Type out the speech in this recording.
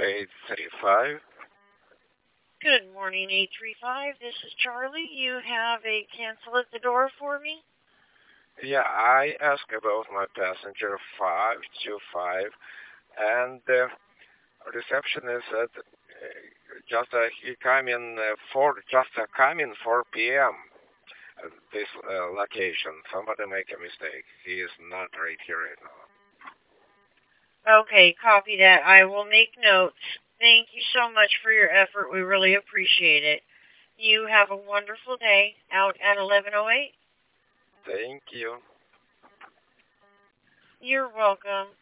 835. Good morning, 835. This is Charlie. You have a cancel at the door for me? Yeah, I asked about my passenger 525, and the receptionist said he came in come in 4 p.m. at this location. Somebody make a mistake. He is not right here right now. Okay, copy that. I will make notes. Thank you so much for your effort. We really appreciate it. You have a wonderful day out at 1108. Thank you. You're welcome.